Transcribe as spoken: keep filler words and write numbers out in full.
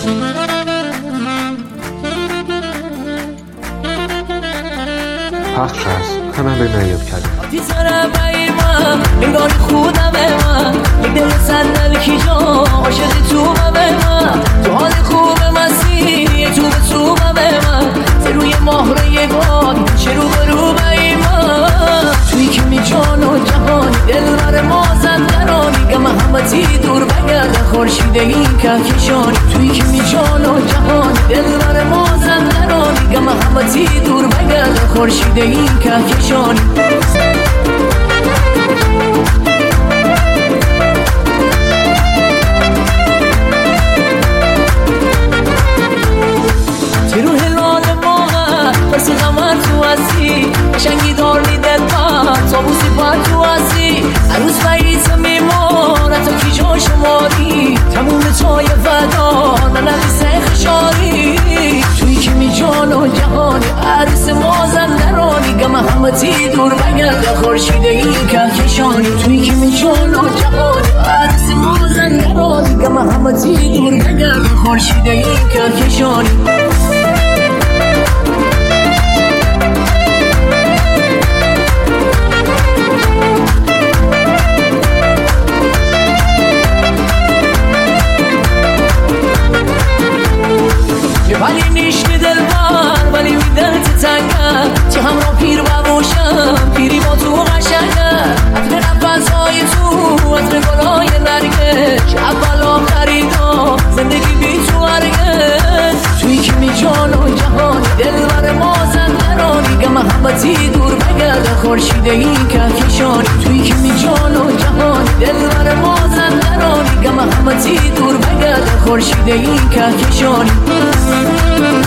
پخش از کانال نیاب کرده تیزاره بایی من انگاری خودم من یک دل صندل کی جا عاشق تو من تو حال خوب مسیح تو به تو من روی مهره باد چه رو به رو بایی من توی که می جان و جهانی دل بر ما زندرانی گم همتی دور بگرد خورشید این کهکشانی توی که می جان و جهانی دل بر ما زندرانی گم همتی دور بگرد خورشید این کهکشانی تیرو هلال ما بس غمر تو هستی قشنگی دار میدد من تابوسی پر تو هستی عروس فریز میماره تا کی جا شماری تموم تای فدا ننویسه خشاری توی که می جان و جهانی عروس ما زندرانی گم همتی دور بگرد خورشید این کهکشانی توی که می جان و جهانی عروس ما زندرانی گم همتی دور بگرد خورشید این کهکشانی ولی نیش که دل بر ولی می دلت تنگم چه همراه پیر بباشم پیری با تو قشنگم عطر نفسهای تو عطر گلهای نرگس اول آخری دا زندگی بی تو هرگز توی که می جان و جهانی دل بر ما زندرانی گم همتی دور بگرد خورشید این کهکشانی توی که می جان و جهانی دل بر ما زندرانی گم همتی دور بگرد خورشید این کهکشانی